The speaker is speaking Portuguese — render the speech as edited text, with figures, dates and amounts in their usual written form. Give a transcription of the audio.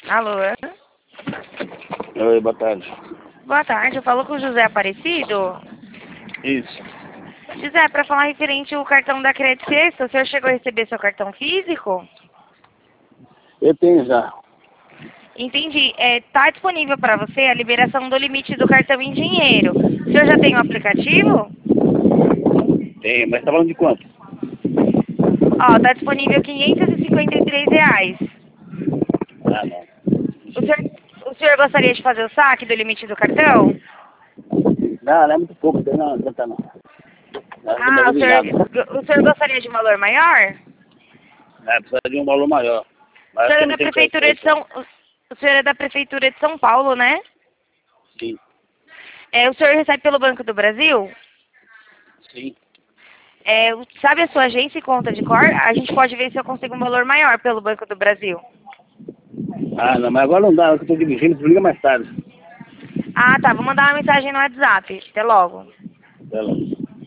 Alô? Oi, boa tarde. Boa tarde, eu falo com o José Aparecido. Isso. José, para falar referente ao cartão da Credit Sexta, o senhor chegou a receber seu cartão físico? Eu tenho já. Entendi. Tá disponível para você a liberação do limite do cartão em dinheiro. O senhor já tem o aplicativo? Tenho, mas tá falando de quanto? Ó, tá disponível R$ 553. Ah, não. O senhor, o senhor gostaria de fazer o saque do limite do cartão? Não é muito pouco, não adianta não. Não Ah, resolve de nada. o senhor gostaria de um valor maior? Precisa de um valor maior. O Mas senhor acho que é não da tem crédito prefeitura aí, de pô. São, o senhor é da prefeitura de São Paulo, né? Sim, O senhor recebe pelo Banco do Brasil? sim. Sabe a sua agência e conta de cor? A gente pode ver se eu consigo um valor maior pelo Banco do Brasil. Ah, não, mas agora não dá, eu tô dirigindo, tu liga mais tarde. Ah, tá. Vou mandar uma mensagem no WhatsApp. Até logo. Até lá.